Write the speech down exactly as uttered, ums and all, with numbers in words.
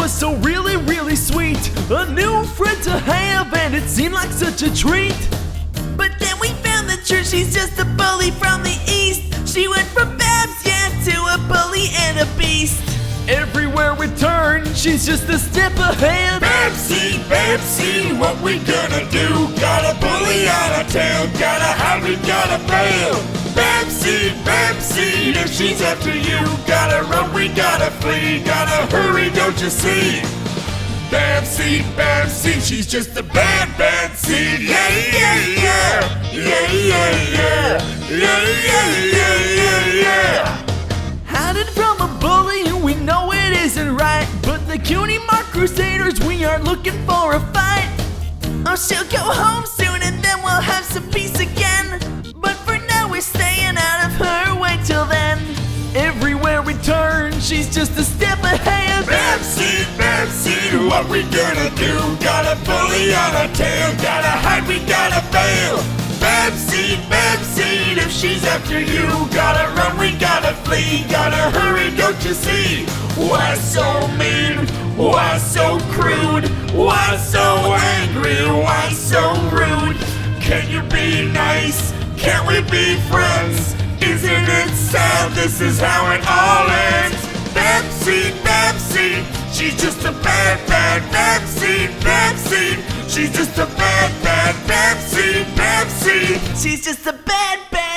was so really, really sweet. A new friend to have, and it seemed like such a treat. But then we found the truth, she's just a bully from the east. She went from Babs, yeah, to a bully and a beast. Everywhere we turn, she's just a step ahead. Babsy, Babsy, what we gonna do? Got a bully out of town, gotta hide, we gotta bail. Babsy, Babsy, if she's after you, gotta run, we gotta flee, gotta hurry, don't you see? Babsy, Babsy, she's just a bad, bad seed. Yeah, yeah, yeah, yeah, yeah, yeah, yeah, yeah, yeah, yeah, yeah. Hiding from a bully, we know it isn't right. But the Cutie Mark Crusaders, we aren't looking for a fight. Oh, she'll go home soon and then we'll have some peace again. But for now we're staying out of her way till then. Everywhere we turn, she's just a step ahead. Babsy, Babsy, what we gonna do? Got a bully out of town, gotta hide, we gotta bail. Babsy, Babsy, if she's after you, gotta run, we gotta flee, gotta hurry, don't you see? Why so mean? Why so crude? Why so angry? Why so rude? Can you be nice? Can't we be friends? Isn't it sad? This is how it all ends. Babsy, Babsy, she's just a bad, bad Babsy, Babsy. She's just a bad, bad Babsy, Babsy. She's just a bad, bad